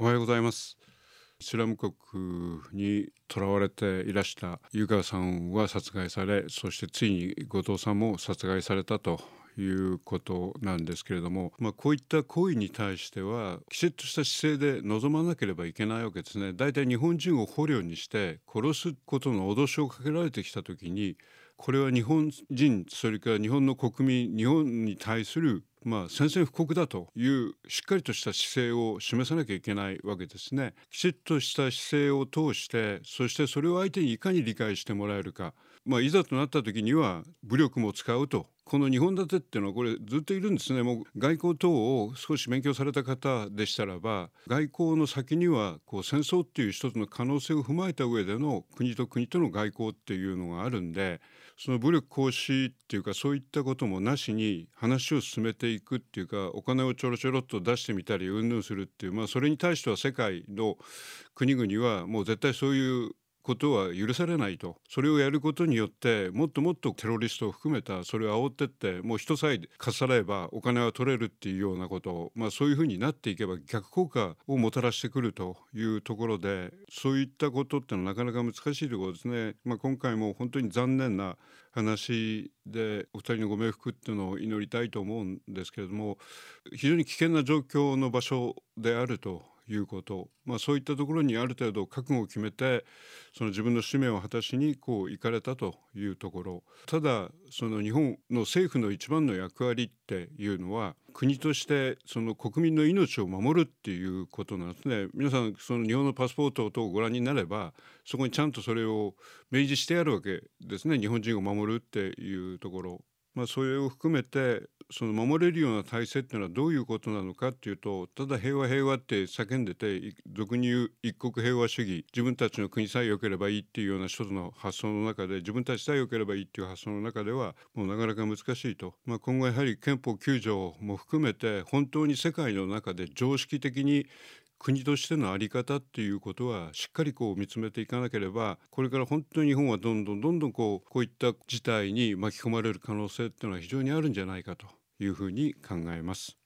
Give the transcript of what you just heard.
おはようございます。イスラム国に囚われていらした湯川さんは殺害され、そしてついに後藤さんも殺害されたということなんですけれども、こういった行為に対してはきちっとした姿勢で臨まなければいけないわけですね。だいたい日本人を捕虜にして殺すことの脅しをかけられてきた時に、これは日本人、それから日本の国民、日本に対する宣戦布告だというしっかりとした姿勢を示さなきゃいけないわけですね。きちっとした姿勢を通して、そしてそれを相手にいかに理解してもらえるか、いざとなった時には武力も使うと。この2本立てっていうのはこれずっといるんですね。もう外交等を少し勉強された方でしたらば、外交の先には戦争っていう一つの可能性を踏まえた上での国と国との外交っていうのがあるんで、その武力行使っていうかそういったこともなしに話を進めていくっていうか、お金をちょろちょろっと出してみたりうんぬんするっていう、それに対しては世界の国々はもう絶対そういうことは許されないと。それをやることによってもっともっとテロリストを含めたそれを煽ってって、もう人さえかっさらえばお金は取れるっていうようなことを、そういうふうになっていけば逆効果をもたらしてくるというところで、そういったことってのはなかなか難しいところですね。今回も本当に残念な話で、お二人のご冥福っていうのを祈りたいと思うんですけれども、非常に危険な状況の場所であるということ、そういったところにある程度覚悟を決めて、その自分の使命を果たしに行かれたというところ。ただその日本の政府の一番の役割っていうのは、国としてその国民の命を守るっていうことなんですね。皆さんその日本のパスポート等をご覧になれば、そこにちゃんとそれを明示してあるわけですね。日本人を守るっていうところ。それを含めてその守れるような体制っていうのはどういうことなのかっていうと、ただ平和平和って叫んでて、俗に言う一国平和主義、自分たちの国さえ良ければいいっていうような一つの発想の中で、自分たちさえ良ければいいっていう発想の中ではもうなかなか難しいと。今後やはり憲法9条も含めて本当に世界の中で常識的に国としての在り方っていうことはしっかり見つめていかなければ、これから本当に日本はどんどんこういった事態に巻き込まれる可能性っていうのは非常にあるんじゃないかというふうに考えます。